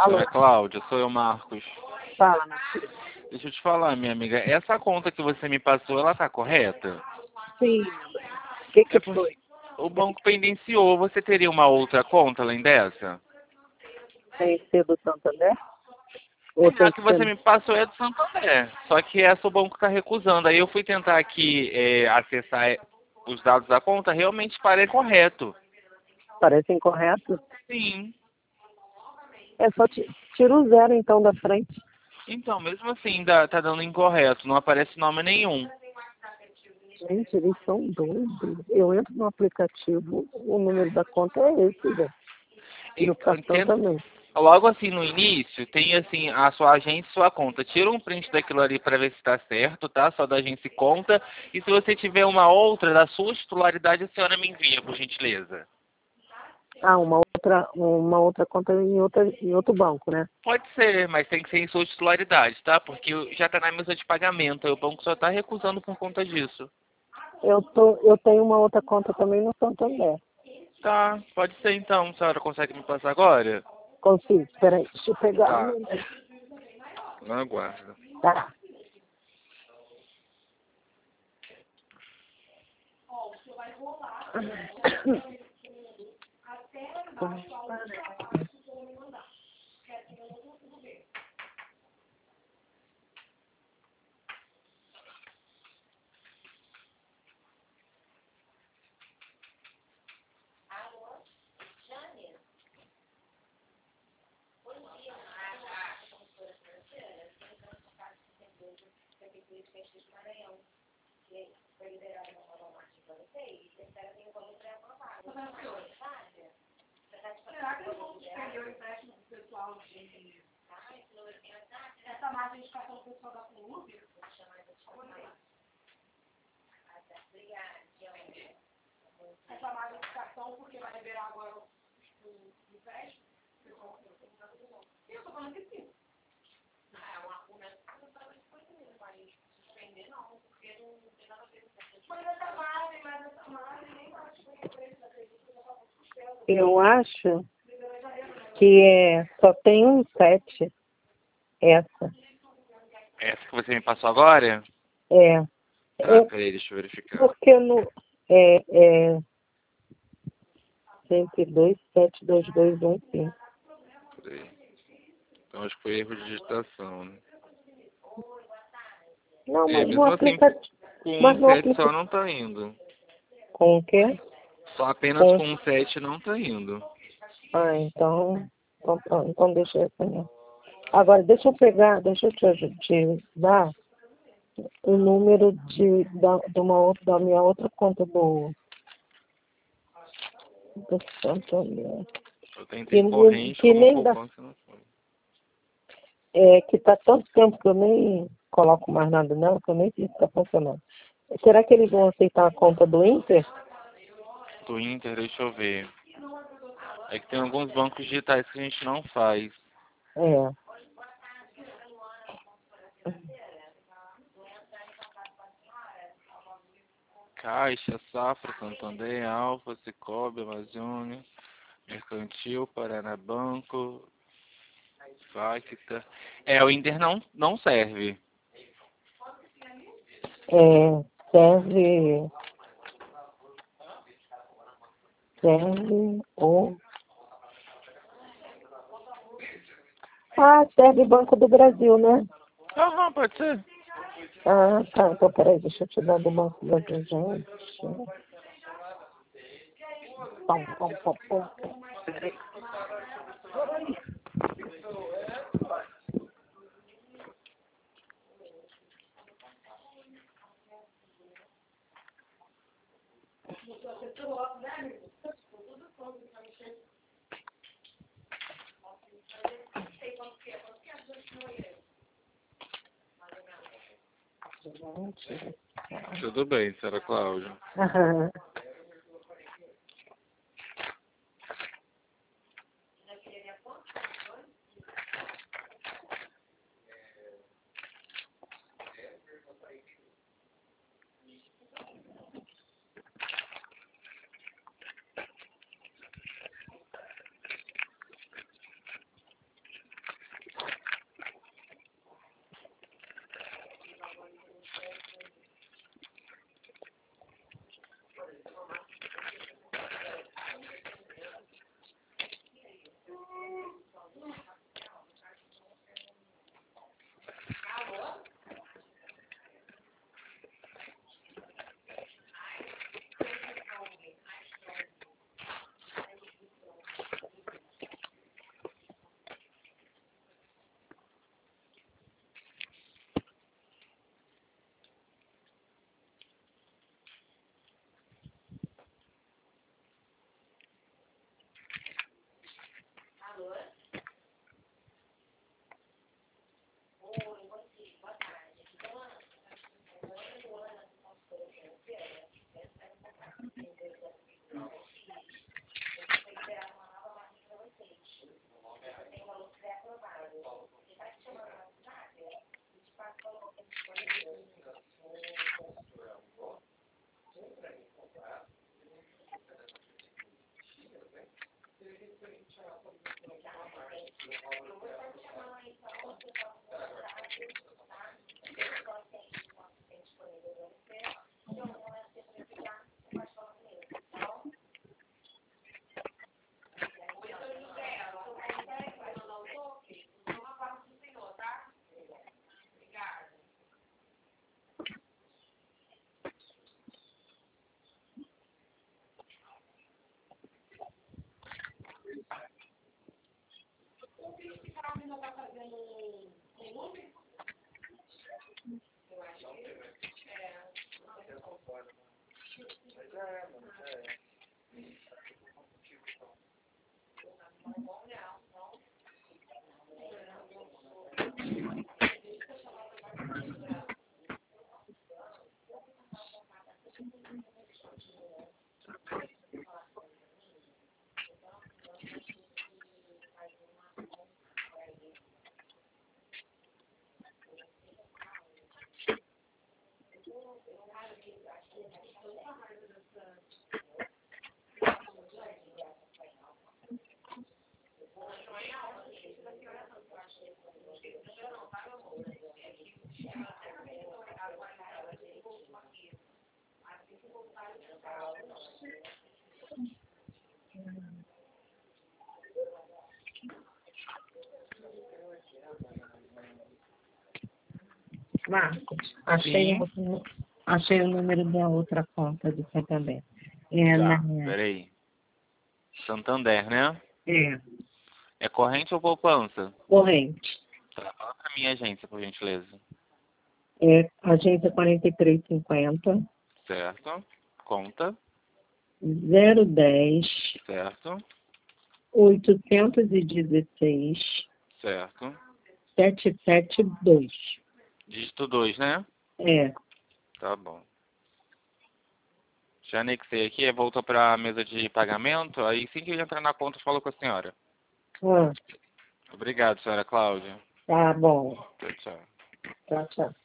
Alô, Senhora Cláudia, sou eu, Marcos. fala, meu filho. Deixa eu te falar, minha amiga, essa conta que você me passou, ela tá correta? Sim, meu bem. O que É que porque foi? o banco pendenciou, você teria uma outra conta além dessa? Tem que ser do Santander? Ou A tem que que ser... você me passou é do Santander, só que essa o banco está recusando. Aí eu fui tentar aqui acessar os dados da conta, realmente parece correto. Parece incorreto? Sim. É só tira o zero, então, da frente. Então, mesmo assim, tá dando incorreto, não aparece nome nenhum. Gente, eles são doidos. Eu entro no aplicativo, o número da conta é esse, velho. E no cartão também. Logo assim no início, tem assim a sua agência e sua conta. Tira um print daquilo ali para ver se está certo, tá? Só da agência e conta. E se você tiver uma outra da sua titularidade, a senhora me envia, por gentileza. Ah, uma outra conta em outro banco, né? Pode ser, mas tem que ser em sua titularidade, tá? Porque já está na mesa de pagamento. Aí o banco só está recusando por conta disso. Eu tenho uma outra conta também no Santander. Tá, pode ser então. A senhora consegue me passar agora? Consigo. Peraí, deixa eu pegar o Tá, número. não aguardo. Tá. Eu acho que só tem um 7. Essa. Essa que você me passou agora? É. Tá, É peraí, deixa eu verificar. porque no. É 102, 72215. Peraí. Então acho que foi erro de digitação, né? Não, É, mas no mesmo assim, aplicativo. com Mas um no 7 só aplicativo. não tá indo. Com o quê? Só apenas Com. com um 7 não tá indo. Ah, então. Então deixa eu assim. Agora, deixa eu te dar o número da minha outra conta do Santander. Eu tentei Que, corrente que como nem dá. poupança não foi. Que tá tanto tempo que eu nem coloco mais nada nela, que eu nem sei se está funcionando. Será que eles vão aceitar a conta do Inter? Do Inter, deixa eu ver. É que tem alguns bancos digitais que a gente não faz. É. Caixa, Safra, Santander, Alfa, Cicobi, Amazônia, Mercantil, Paraná Banco, Facta. O Inter não serve. Serve. Serve o. Ah, serve Banco do Brasil, né? Aham, pode ser. Ah, tá. Então, peraí, deixa eu te dar do Banco do Brasil, gente. Pom, pom, pom, pom. Peraí. Gente. Tudo bem, senhora Cláudia. Marcos, achei, Sim. achei o número da outra conta do Santander. É, Tá, peraí. Santander, né? é É corrente ou poupança? corrente. Tá, fala pra minha agência, por gentileza. É agência 4350 Certo. Conta. 010 Certo. 816 Certo. 772. Dígito 2, né? É. Tá bom. Já anexei aqui, voltou para a mesa de pagamento. Aí, assim que ele entrar na conta, eu falo com a senhora. Ah, Obrigado, senhora Cláudia. tá bom. Tchau, tchau. Tchau, tchau.